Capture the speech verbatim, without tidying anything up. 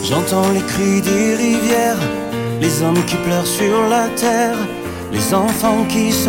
J'entends les cris des rivières, les hommes qui pleurent sur la terre, les enfants qui se